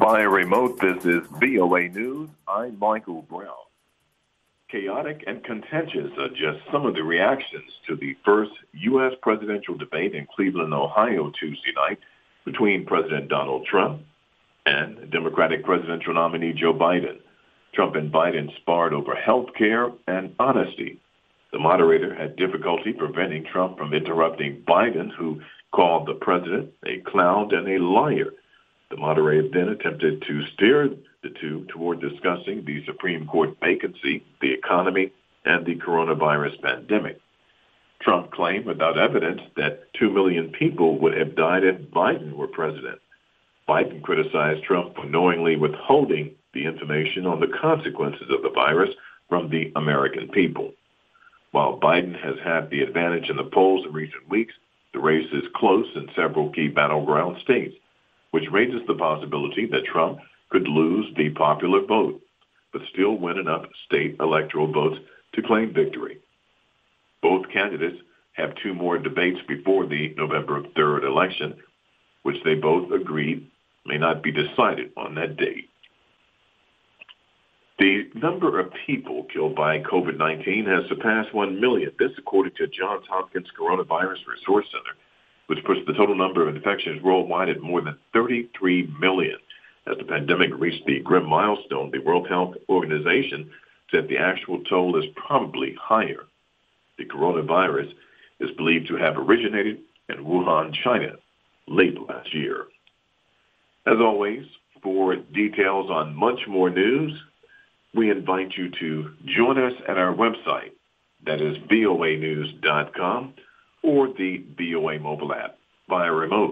Via remote, this is VOA News. I'm Michael Brown. Chaotic and contentious are just some of the reactions to the first U.S. presidential debate in Cleveland, Ohio, Tuesday night between President Donald Trump and Democratic presidential nominee Joe Biden. Trump and Biden sparred over health care and honesty. The moderator had difficulty preventing Trump from interrupting Biden, who called the president a clown and a liar. The moderator then attempted to steer the two toward discussing the Supreme Court vacancy, the economy, and the coronavirus pandemic. Trump claimed without evidence that 2 million people would have died if Biden were president. Biden criticized Trump for knowingly withholding the information on the consequences of the virus from the American people. While Biden has had the advantage in the polls in recent weeks, the race is close in several key battleground states, which raises the possibility that Trump could lose the popular vote, but still win enough state electoral votes to claim victory. Both candidates have 2 more debates before the November 3rd election, which they both agreed may not be decided on that date. The number of people killed by COVID-19 has surpassed 1 million. This according to Johns Hopkins Coronavirus Resource Center, which puts the total number of infections worldwide at more than 33 million. As the pandemic reached the grim milestone, the World Health Organization said the actual toll is probably higher. The coronavirus is believed to have originated in Wuhan, China, late last year. As always, for details on much more news, we invite you to join us at our website, that is voanews.com, or the VOA mobile app via remote.